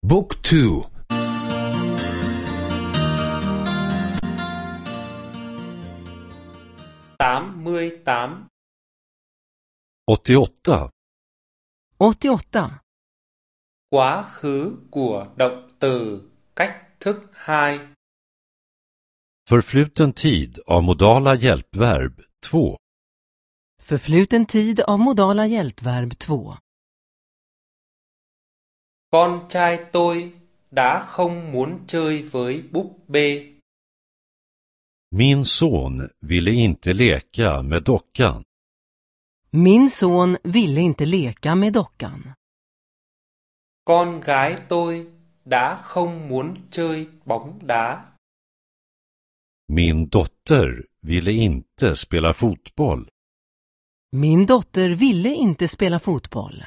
Book 2. 88. 88. 88. Quá khứ của động từ cách thức 2. Förfluten tid av modala hjälpverb 2. Förfluten tid av modala hjälpverb 2. Con trai tôi đã không muốn chơi với búp bê. Min son ville inte leka med dockan. Min son ville inte leka med dockan. Con gái tôi đã không muốn chơi bóng đá. Min dotter ville inte spela fotboll. Min dotter ville inte spela fotboll.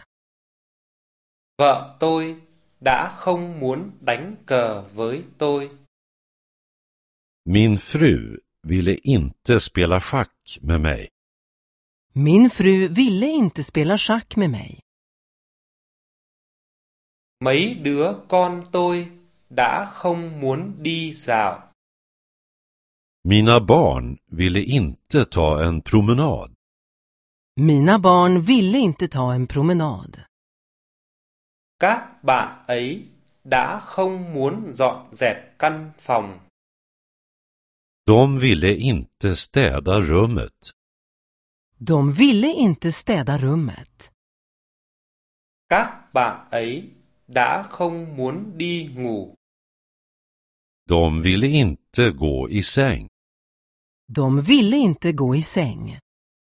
Vợ tôi đã không muốn đánh cờ với tôi. Min fru ville inte spela schack med mig. Min fru ville inte spela schack med mig. Mấy đứa con tôi đã không muốn đi dạo. Mina barn ville inte ta en promenad. Mina barn ville inte ta en promenad. Các bạn ấy đã không muốn dọn dẹp căn phòng. De ville inte städa rummet. De ville inte städa rummet. Các bạn ấy đã không muốn đi ngủ. De ville inte gå i säng. De ville inte gå i säng.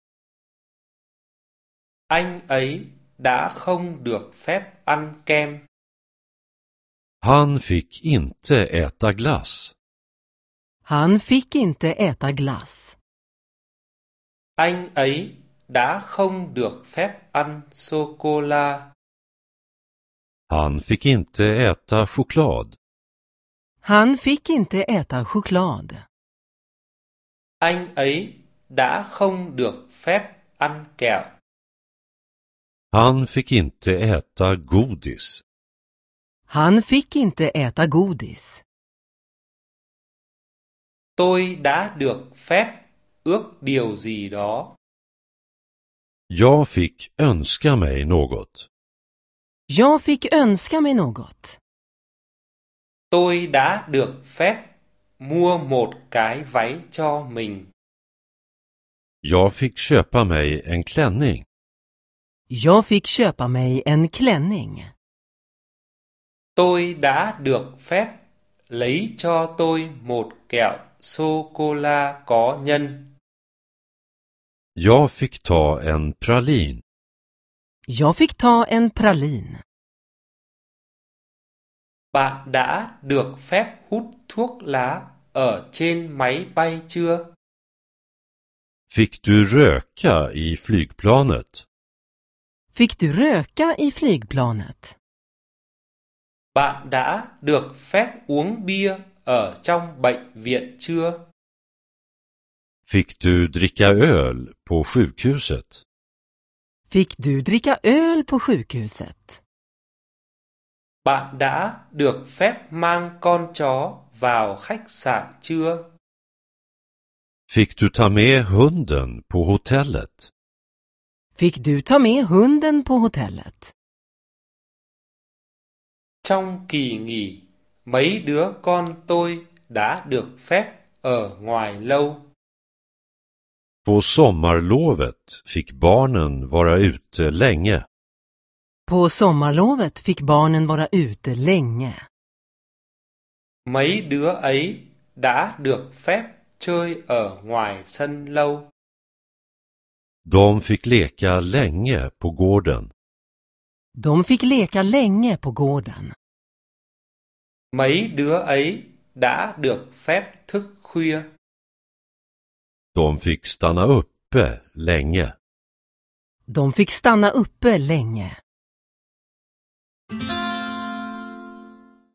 Anh ấy đã không được phép ăn kem. Han fick inte äta glass. Han fick inte äta glass. Anh ấy đã không được phép ăn sô-cô-la. Han fick inte äta choklad. Han fick inte äta choklad. Anh ấy đã không được phép ăn kẹo. Han fick inte äta godis. Han fick inte äta godis. Tôi đã được phép ước điều gì đó. Jag fick önska mig något. Jag fick önska mig något. Tôi đã được phép mua một cái váy cho mình. Jag fick köpa mig en klänning. Jag fick köpa mig en klänning. Tôi đã được phép lấy cho tôi một kẹo sô-cô-la có nhân. Jag fick ta en pralin. Jag fick ta en pralin. Bạn đã được phép hút thuốc lá ở trên máy bay chưa? Fick du röka i flygplanet? Fick du röka i flygplanet? Bạn đã được phép uống bia ở trong bệnh viện chưa? Fick du dricka öl på sjukhuset? Fick du dricka öl på sjukhuset? Bạn đã được phép mang con chó vào khách sạn chưa? Fick du ta med hunden på hotellet? Fick du ta med hunden på hotellet? Trong kỳ nghỉ, mấy đứa con tôi đã được phép ở ngoài lâu. På sommarlovet fick barnen vara ute länge. På sommarlovet fick barnen vara ute länge. Mấy đứa ấy đã được phép chơi ở ngoài sân lâu. De fick leka länge på gården. De fick leka länge på gården. Mấy đứa ấy đã được phép thức khuya. De fick stanna uppe länge. De fick stanna uppe länge.